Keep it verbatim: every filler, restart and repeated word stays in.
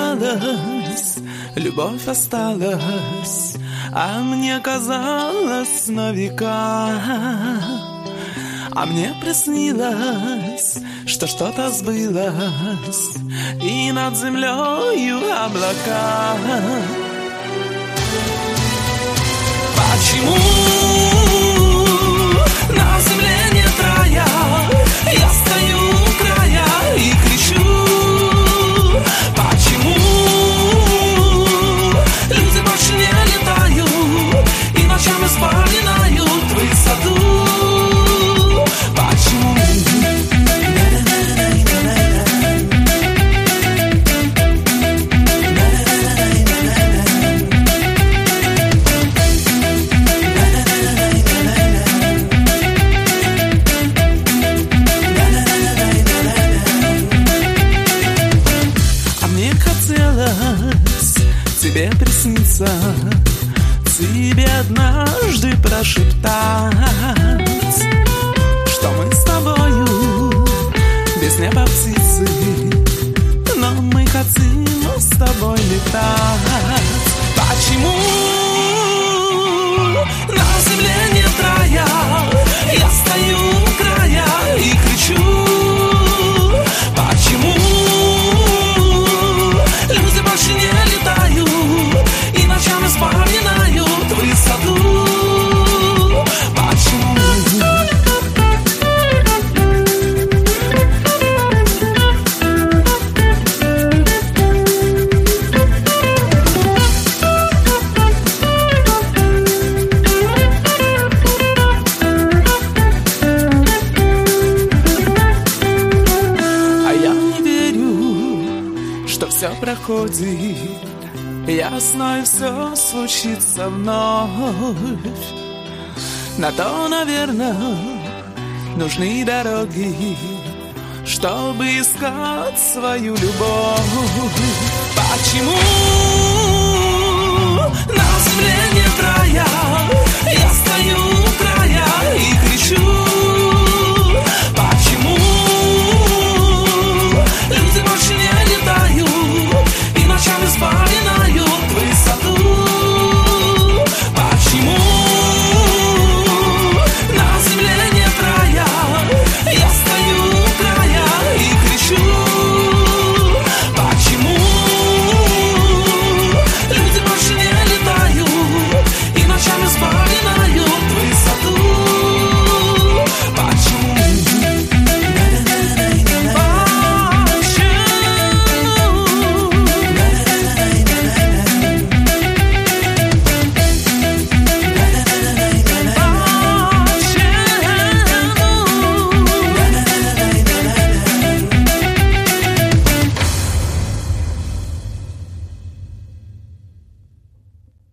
казалось, любовь осталась, а мне казалось на века. А мне приснилось, что что-то сбылось, и над землею облака. Почему на земле нет рая? Я стою у края и кричу. Почему люди больше не летают и ночами вспоминают высоту? Почему? Тебе приснится, тебе однажды прошептать, что мы с тобою без неба птицы, но мы хотим с тобой летать. Почему на земле нет рая? Я стою у края и кричу. Почему люди больше не летают и ночами вспоминают высоту? Почему? А я не верю, что все проходит. Я знаю, все случится вновь. На то, наверное, нужны дороги, чтобы искать свою любовь. Почему на земле нет рая? Я стою у края и кричу.